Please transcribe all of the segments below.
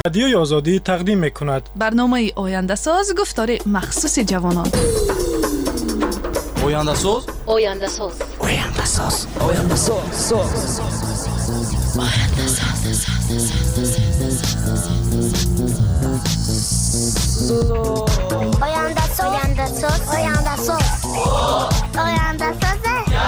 رادیوی آزادی تقدیم می‌کند. برنامه آینده ساز گفتار مخصوص جوانان. آینده ساز. آینده ساز. آینده ساز. آینده ساز. آینده ساز. آینده ساز. آینده ساز. آینده ساز. آینده ساز.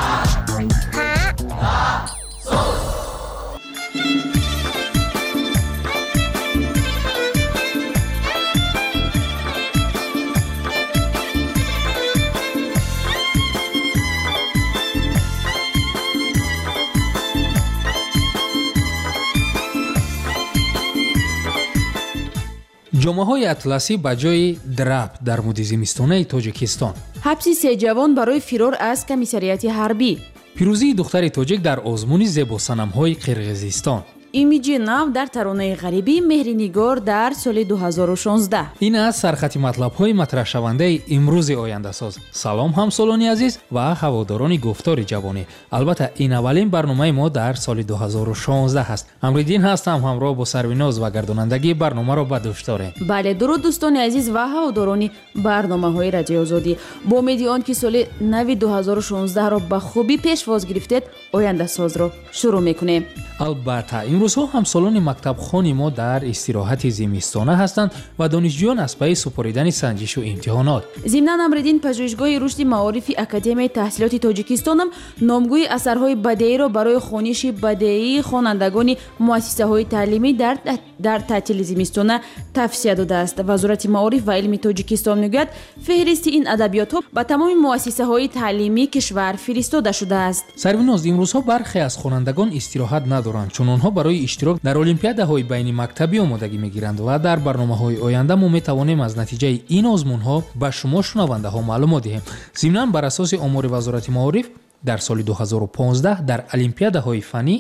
ҷомаҳои атласӣ ба ҷои драб дар мудди зимистонаи тоҷикистон. ҳабси се ҷавон барои фирор аз комиссарияти ҳарбӣ. пирӯзии духтари тоҷик дар озмуни зебосанамҳои қирғизистон. имиҷи нав дар таронаи ғарибӣ меҳринигор дар соли 2016. ин аз сархати матлабҳои матраҳшавандаи имрӯзи ояндасоз. салом ҳамсолони азиз ва ҳаводорони гуфтори ҷавонӣ. албатта ин аввалин барномаи мо дар соли 2016 ҳаст. амриддин ҳастам, ҳамроҳ бо сарвиноз ва гардонандагии барномаро ба дӯш дорем. бале, дуруд дӯстони азиз ва ҳаводорони барномаҳои радиои озодӣ. бо умеди он ки соли нави 2016-ро ба хубӣ пешвоз гирифтед, ояндасозро шурӯъ мекунем. албатта имрӯзҳо ҳамсолони мактабхони мо дар истироҳати зимистона ҳастанд ва донишҷӯён аз пайи супоридани санҷишу имтиҳонот. зимнан амриддин пажӯҳишгоҳи рушди маорифи академияи таҳсилоти тоҷикистонам номгӯи асарҳои бадеиро барои хониши бадеии хонандагони муассисаҳои таълимӣ дар таътили зимистона тавсия додааст. вазорати маориф ва илми тоҷикистон мегӯяд феҳристи ин адабиётҳо ба тамоми муассисаҳои таълимии кишвар фиристода шудааст. сарвиноз, имрӯзҳо бархе аз хонандагон истироҳат надоранд, чун онҳо барои иштирок дар олимпиадаҳои байни мактабӣ омодагӣ мегиранд ва дар барномаҳои оянда мо метавонем аз натиҷаи ин озмунҳо ба шумо шунавандаҳо маълумот диҳем. зимнан бар асоси омори вазорати маориф дар соли 2015 дар олимпиадаҳои фанӣ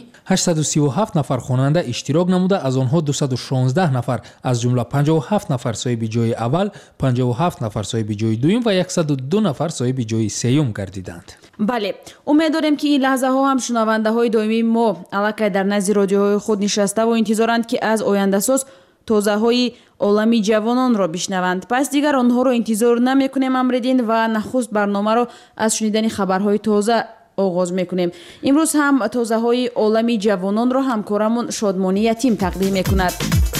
837 нафар хонанда иштирок намуда, аз онҳо 216 нафар аз ҷумла 57 нафар соҳиби ҷойи аввал, 57 нафар соҳиби ҷойи дуюм ва 102 нафар соҳиби ҷойи сеюм гардиданд. бале, умед дорем ки ин лаҳзаҳо ҳам шунавандаҳои доимии мо аллакай дар назди родиоҳои худ нишаставу интизоранд ки аз ояндасоз тозаҳои олами ҷавононро бишнаванд. пас дигар онҳоро интизор намекунем амридин ва нахуст барномаро аз шунидани хабарҳои тоза оғоз мекунем. имрӯз ҳам тозаҳои олами ҷавононро ҳамкорамон Шодмони Ятим тақдим мекунад.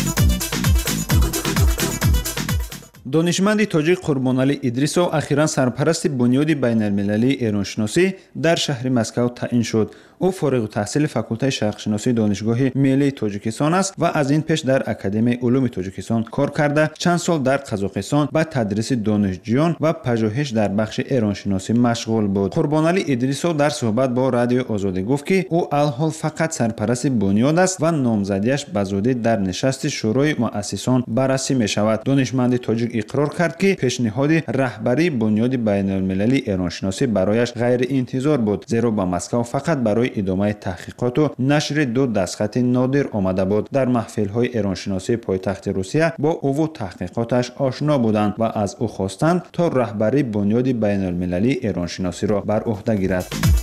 донишманди тоҷик Қурбонали Идрисов ахиран сарпарасти бунёди байналмилалии эроншиносӣ дар шаҳри Москав таъин шуд. ӯ фориғутаҳсили факултаи шарқшиносии донишгоҳи миллии Тоҷикистон аст ва аз ин пеш дар Академияи улуми Тоҷикистон кор карда, чанд сол дар Қазоқистон ба тадриси донишҷӯён ва пажӯҳиш дар бахши эроншиносӣ машғул буд. Қурбонали Идрисов дар суҳбат бо Радиои Озодӣ гуфт, ки ӯ алҳол фақат сарпарасти бунёд аст ва номзадиаш ба зудӣ дар нишасти шӯрои муассисон баррасӣ мешавад. донишманди тоҷик иқрор кард, ки пешниҳоди раҳбарии бунёди байналмилалии эроншиносӣ барояш ғайриинтизор буд, зеро ба Москав фақат барои идомаи таҳқиқоту нашри ду дастхати нодир омада буд. дар маҳфилҳои эроншиносии пойтахти Русия бо ӯву таҳқиқоташ ошно буданд ва аз ӯ хостанд, то раҳбарии бунёди байналмилалии эроншиносиро бар уҳда гирад.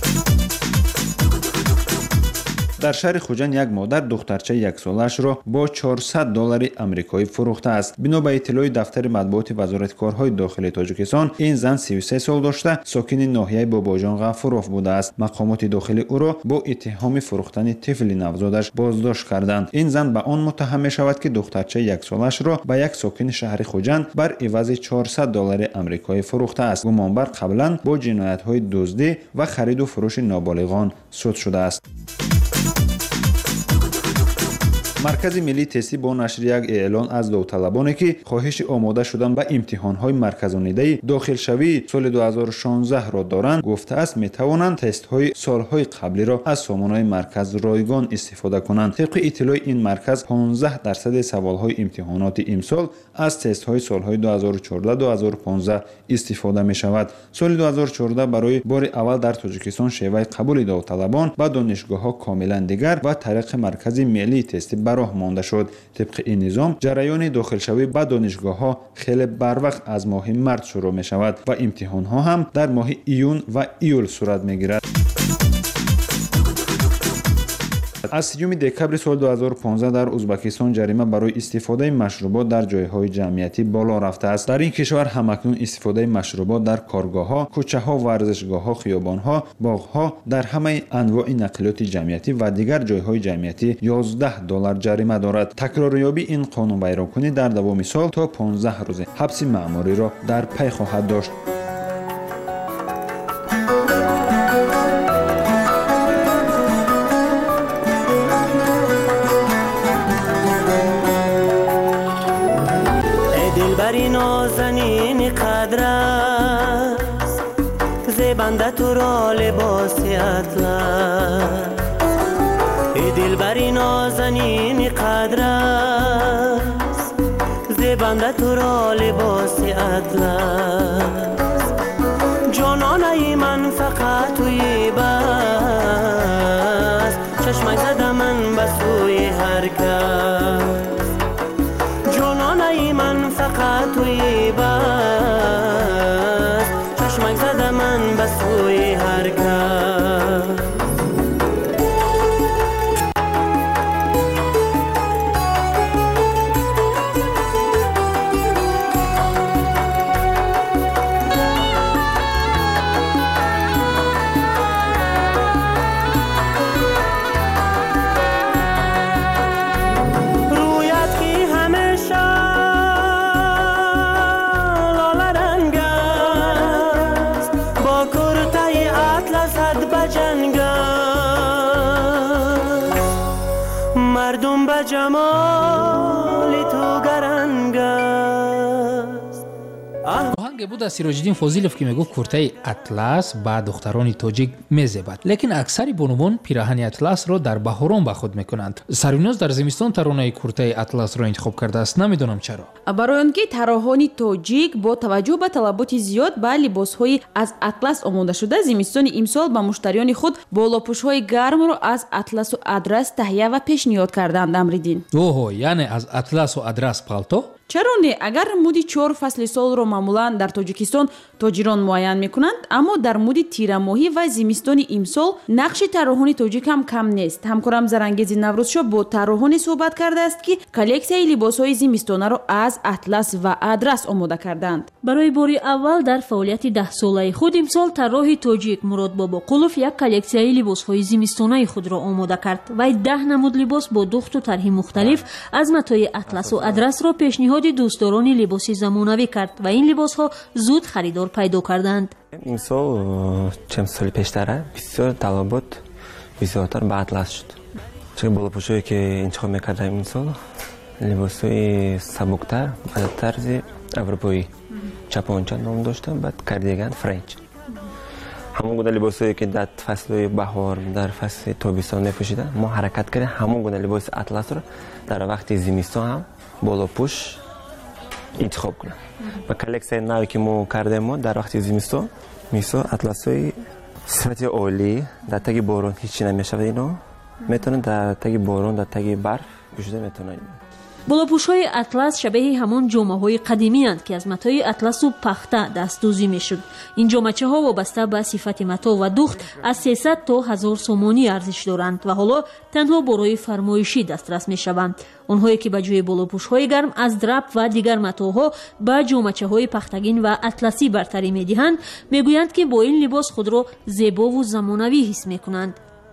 дар шаҳри Хуҷанд як модар духтарчаи яксолаашро бо $400 амрикоӣ фурӯхтааст. бино ба иттилои дафтари матбуоти вазорати корҳои дохилии Тоҷикистон, ин зан 33 сол дошта сокини ноҳияи Бобоҷон Ғафуров будааст. мақомоти дохилӣ ӯро бо иттиҳоми фурӯхтани тифли навзодаш боздошт карданд. ин зан ба он муттаҳам мешавад, ки духтарчаи яксолаашро ба як сокини шаҳри Хуҷанд бар ивази $400 амрикоӣ фурӯхтааст. гумонбар қаблан бо ҷиноятҳои дуздӣ ва хариду фурӯши ноболиғон суд шудааст. маркази миллии тестӣ бо нашри як эълон аз довталабоне, ки хоҳиши омода шудан ба имтиҳонҳои марказонидаи дохилшавии соли 2016-ро доранд, гуфтааст метавонанд тестҳои солҳои қаблиро аз сомонаи марказ ройгон истифода кунанд. тибқи иттилои ин марказ 15% саволҳои имтиҳоноти имсол аз тестҳои солҳои 2014-2015 истифода мешавад. соли 2014 барои бори аввал дар Тоҷикистон шеваи қабули довталабон ба донишгоҳҳо комилан дигар ва тариқи маркази миллии тестӣ бароҳ монда шуд. тибқи ин низом ҷараёни дохилшавӣ ба донишгоҳҳо хеле барвақт аз моҳи март шурӯъ мешавад ва имтиҳонҳо ҳам дар моҳи июн ва июл сурат мегирад. бошад. аз 3 декабри соли 2015 дар узбекистон ҷарима барои истифодаи машрубот дар ҷойҳои ҷамъиятӣ боло рафтааст. дар ин кишвар ҳамакнун истифодаи машрубот дар коргоҳҳо, кӯчаҳо, варзишгоҳҳо, хиёбонҳо, боғҳо, дар ҳамаи анвои нақлиёти ҷамъиятӣ ва дигар ҷойҳои ҷамъиятӣ $11 ҷарима дорад. такрорёбӣ ин қонунвайронкунӣ дар давоми сол то 15 рӯзи ҳабси маъмуриро дар пай хоҳад дошт. دلبری نازنین قدر است زیبنده تو را لباس اطلس ای دلبری نازنین قدر است زیبنده تو را لباس اطلس جانانه من فقط توی بس چشمک زده من به سوی هر کس جانانه من فقط توی بس چشمک زده من به سوی هر کس مردم به جمال تو گرنگ است. оҳанге буд аз сироҷиддин фозилов ки мегуфт куртаи атлас ба духтарони тоҷик мезебад, лекин аксари бонувон пираҳани атласро дар баҳорон ба худ мекунанд. сарвиноз дар зимистон таронаи куртаи атласро интихоб кардааст, намедонам чаро. барои он ки тароҳони тоҷик бо таваҷҷӯҳ ба талаботи зиёд ба либосҳои аз атлас омодашуда зимистони имсол ба муштариёни худ болопӯшҳои гармро аз атласу адрас таҳия ва пешниҳод карданд. Амриддин: оҳо, яъне аз атласу адрас палто? чаро не? агар мудди 4 фасли солро маъмулан дар тоҷикистон тоҷирон муайян мекунанд, аммо дар мудди тирамоҳӣ ва зимистони имсол нақши тарроҳони тоҷик ҳам кам нест. ҳамкорам Зарангези Наврӯзшо бо тарроҳоне суҳбат кардааст ки коллексияи либосҳои зимистонаро аз атлас ва адрас омода карданд. барои бори аввал дар фаъолияти 10-солаи худ имсол тарроҳи тоҷик Мурод Бобоқулов як коллексияи либосҳои зимистонаи худро омода кард. вай 10 намуд либос бо духту тарҳи мухталиф аз матои атласу адрасро пешниҳоди дӯстдорони либоси замонавӣ кард ва ин либосҳо зуд харидор пайдо карданд. имсол чанд соли пештара бисёр талабот зиёдтар ба атлас шуд. чун болопӯшое ки интихоб мекардам имсол либосҳои сабуктар ба тарзи аврупоӣ, чапонча ном дошта, баъд кардиган френч. ҳамон гуна либосое ки дар фаслҳои баҳор, дар фасли тобистон мепӯшида, мо ҳаракат кардем ҳамон гуна либоси атласро дар вақти зимистон ҳам болопӯш интихоб кунам. ва коллексияи наве ки мо кардем мо дар вақти зимистон мисол атласҳои сифати олӣ, дар таги борон ҳеҷ намешавад, ино метавонад дар таги борон, дар таги барф пӯшида метавонад. болопӯшҳои атлас шабеҳи ҳамон ҷомаҳои қадимиянд ки аз матои атласу пахта дастдӯзӣ мешуд. ин ҷомачаҳо вобаста ба сифати мато ва духт аз 300 то 1000 сомонӣ арзиш доранд ва ҳоло танҳо борои фармоишӣ дастрас мешаванд. онҳое ки ба ҷои болопӯшҳои гарм аз драб ва дигар матоҳо ба ҷомачаҳои пахтагин ва атласӣ бартарӣ медиҳанд, мегӯянд ки бо ин либос худро зебову замонавӣ ҳис мекунанд.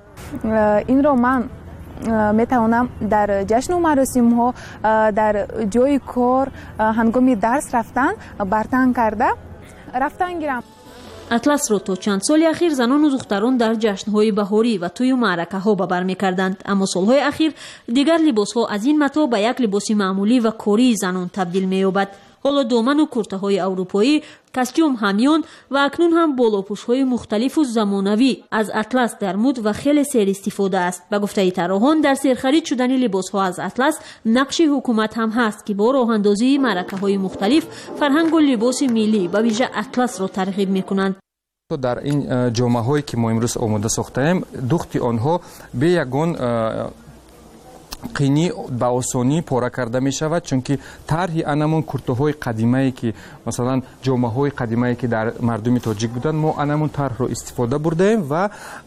инро ман метавонам дар ҷашну маросимҳо, дар ҷои кор, ҳангоми дарс рафтан бартан карда рафтан гирам. атласро то чанд соли ахир занону духтарон дар ҷашнҳои баҳорӣ ва тӯю маъракаҳо ба бар мекарданд, аммо солҳои ахир дигар либосҳо аз ин мато ба як либоси маъмулӣ ва кории занон табдил меёбад. ҳоло доману куртаҳои аврупоӣ, костюм, ҳамён ва акнун ҳам болопӯшҳои мухталифу замонавӣ аз атлас дар муд ва хеле серистифода аст. ба гуфтаи тарроҳон, дар серхарид шудани либосҳо аз атлас нақши ҳукумат ҳам ҳаст ки бо роҳандозии маъракаҳои мухталиф фарҳангу либоси миллӣ ба вижа атласро тарғиб мекунанд. дар ин ҷомаҳое ки мо имрӯз омода сохтаем, духти онҳо бе ягон қини ба осонӣ пора карда мешавад, чунки тарҳи анамон куртуҳои қадимае ки масалан ҷомаҳои қадимае ки дар мардуми тоҷик буданд, мо анамон тарҳро истифода бурдаем ва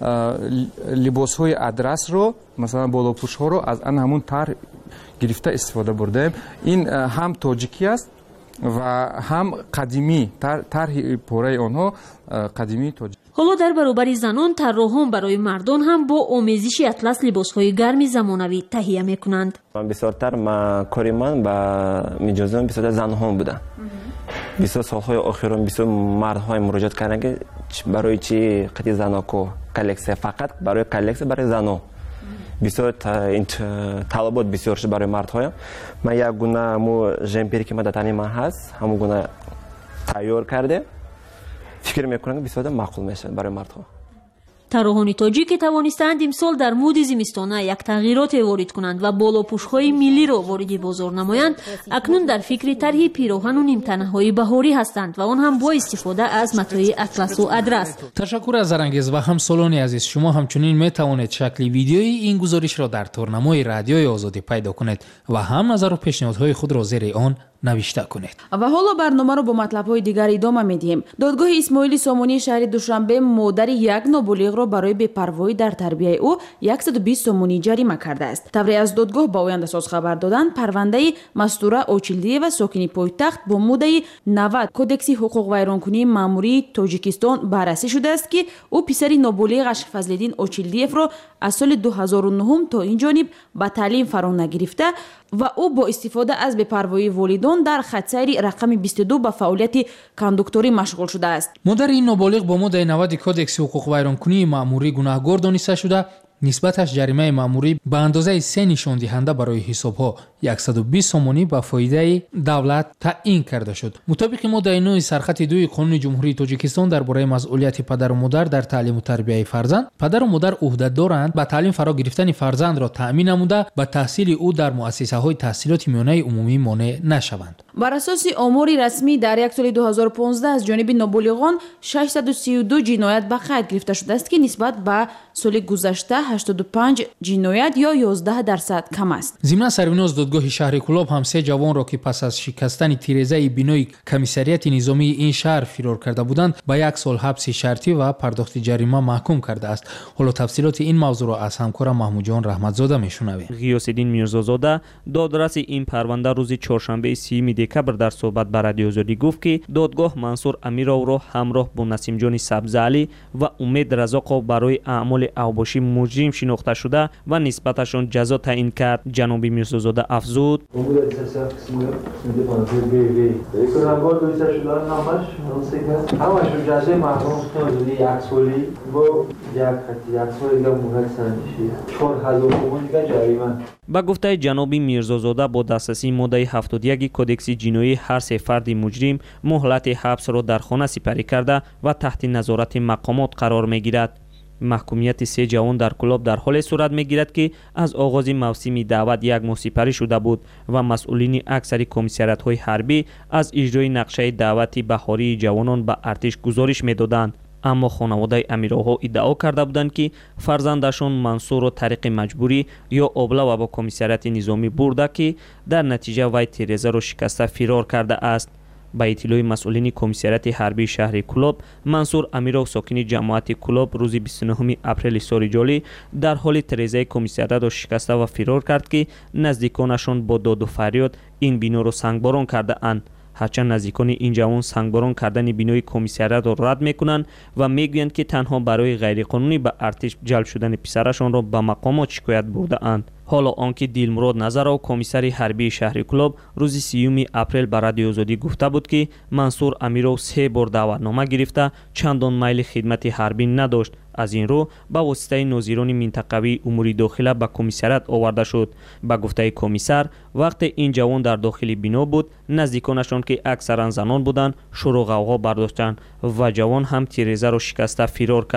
либосҳои адрасро масалан болопӯшҳоро аз ан ҳамун тарҳ гирифта истифода бурдаем. Ин ҳам тоҷикӣ аст ва ҳам қадимӣ, тарҳи пораи онҳо қадимии тоҷик. ҳоло дар баробари занон тарроҳон барои мардон ҳам бо омезиши атлас либосҳои гарми замонавӣ таҳия мекунанд. бисёртар кори ман ба миҷозон бисёртар занҳо буда. бисёр солҳои охирон бисёр мардҳо муроҷиат карданд ки барои чӣ қати заноко коллексия, фақат барои коллексия барои зано. бисёр талабот бисёр шуд барои мардҳоям. Ман як гуна жемпери ки дар тани ман ҳаст, ҳамон гуна тайёр карде. фикр мекунам бисёр маъқул мешавад барои мардҳо. тарроҳони тоҷик ки тавонистаанд имсол дар муди зимистона як тағйироте ворид кунанд ва болопӯшҳои миллиро вориди бозор намоянд, акнун дар фикри тарҳи пироҳану нимтанаҳои баҳорӣ ҳастанд ва он ҳам бо истифода аз матои атласу адрас. ташаккур аз Зарангез ва ҳамсолони азиз. Шумо ҳамчунин метавонед шакли видеои ин гузоришро дар торнамои радиои Озодӣ пайдо кунед ва ҳам назару пешниҳодҳои худро зери он навишта кунед. ва ҳоло барномаро бо матлабҳои дигар идома медиҳем. додгоҳи Исмоили Сомонии шаҳри Душанбе модари як ноболиғро барои бепарвоӣ дар тарбияи ӯ 120 сомонӣ ҷарима кардааст. тавре аз додгоҳ ба Ояндасоз хабар доданд, парвандаи Мастура Очилдиева сокини пойтахт бо муддаи 90 кодекси ҳуқуқвайронкунии маъмурии Тоҷикистон баррасӣ шудааст ки ӯ писари ноболиғаш Фазлиддин Очилдиевро аз соли 2009 то ин ҷониб ба таълим фаро нагирифта ва ӯ бо истифода аз бепарвоии волидон дар хатсайри рақами 22 ба фаъолияти кондукторӣ машғул шудааст. модари ин ноболиғ бо муддаи 90 кодекси ҳуқуқвайронкунии маъмурӣ гунаҳгор дониста шуда, нисбаташ ҷаримаи маъмурӣ ба андозаи 3 нишондиҳанда барои ҳисобҳо 120 сомонӣ ба фоидаи давлат таъин карда шуд. мутобиқи моддаи 9 сархати 2 Қонуни Ҷумҳурии Тоҷикистон дар бораи масъулияти падару модар дар таълиму тарбияи фарзанд, падару модар ӯҳда доранд ба таълим фаро гирифтани фарзандро таъмин намуда ба таҳсили ӯ дар муассисаҳои таҳсилоти миёнаи умумӣ монеъ нашаванд. бар асоси омори расмӣ дар як соли 2015 аз ҷониби ноболиғон 632 ҷиноят ба қайд гирифта шудааст ки нисбат ба соли гузашта 85 ҷиноят ё 11% кам аст. зимнан сарвиноз додгоҳи шаҳри Кӯлоб ҳам се ҷавонро ки пас аз шикастани тирезаи бинои комиссарияти низомии ин шаҳр фирор карда буданд ба 1 сол ҳабси шартӣ ва пардохти ҷарима маҳкум кардааст. ҳоло тафсилоти ин мавзӯъро аз ҳамкорам Маҳмудҷон Раҳматзода мешунавем. ғиёсиддин Мирзозода додраси ин парванда рӯзи чоршанбаи 30 декабр дар суҳбат ба Радиои Озодӣ гуфт ки додгоҳ Мансур Амировро ҳамроҳ бо Насимҷони Сабзалӣ ва Умед Разоқов барои аъмоли авбошӣ муҷрим шинохта шуда ва нисбаташон ҷазо таъин кард. ҷаноби Мирзозода афзуд: ба гуфтаи ҷаноби Мирзозода бо дастрасии моддаи 71 кодекси ҷиноӣ ҳар се фарди муҷрим муҳлати ҳабсро дар хона сипарӣ карда ва таҳти назорати мақомот қарор мегирад. маҳкумияти 3 ҷавон дар Кӯлоб дар ҳоле сурат мегирад ки аз оғози мавсими даъват як моҳ сипарӣ шуда буд ва масъулини аксари комиссариятҳои ҳарбӣ аз иҷрои нақшаи даъвати баҳории ҷавонон ба артиш гузориш медоданд. аммо хонаводаи амироҳо иддао карда буданд ки фарзандашон Мансурро тариқи маҷбурӣ ё облава ба комиссарияти низомӣ бурда ки дар натиҷа вай тирезаро шикаста фирор карда аст. ба иттилои масъулини комиссарияти ҳарбии шаҳри Кӯлоб, Мансур Амиров сокини ҷамоати Кӯлоб рӯзи 29 апрели соли ҷолӣ дар ҳоли тирезаи комиссариятро шикаста ва фирор кард ки наздиконашон бо доду фарёд ин биноро сангборон кардаанд. ҳарчанд наздикони ин ҷавон сангборон кардани бинои комиссариятро рад мекунанд ва мегӯянд ки танҳо барои ғайриқонунӣ ба артиш ҷалб шудани писарашонро ба мақомот шикоят бурдаанд. ҳоло он ки Дилмурод Назаров комиссари ҳарбии шаҳри Кӯлоб рӯзи 30 апрел ба Радиои Озодӣ гуфта буд ки Мансур Амиров 3 бор даъватнома гирифта чандон майли хидмати ҳарбӣ надошт. аз ин рӯ ба воситаи нозирони минтақавии умури дохила ба комиссарият оварда шуд. ба гуфтаи комиссар, вақте ин ҷавон дар дохили бино буд, наздиконашон ки аксаран занон буданд, шӯру ғавғо бардоштанд ва ҷавон ҳам тирезаро шикаста фирор кард.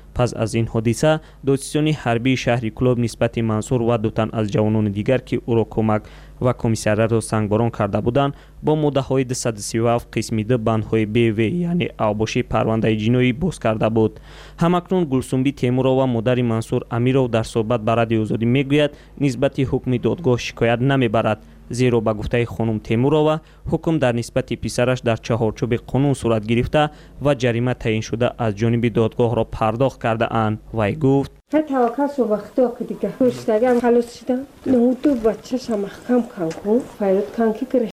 پس از این حادثه دادستان حربی شهر کلوب نسبت منصور و دو تن از جوانان دیگر که او را کمک و کمیسریات را سنگباران کرده بودند با مدعای 237 قسم 2 بندهای BV یعنی اوباشی پرونده جنایی باز کرده بود. همکنون گلسنبی تیمورова و مادر منصور امیرov در صحبت با رادیو آزادی میگوید نسبت حکم دادگاه شکایت نمیبرد، زیرا به گفته خانم تیمورova حکم در نسبت پسرش در چهارچوب قانون صورت گرفته و جریمه تعیین شده از جانب دادگاه را پرداخت کرده اند. وی گفت توکل سو وقتا که دیگه روشتگی هم خلاص شدم نهو تو بچه شما محکم کن فایلت کن که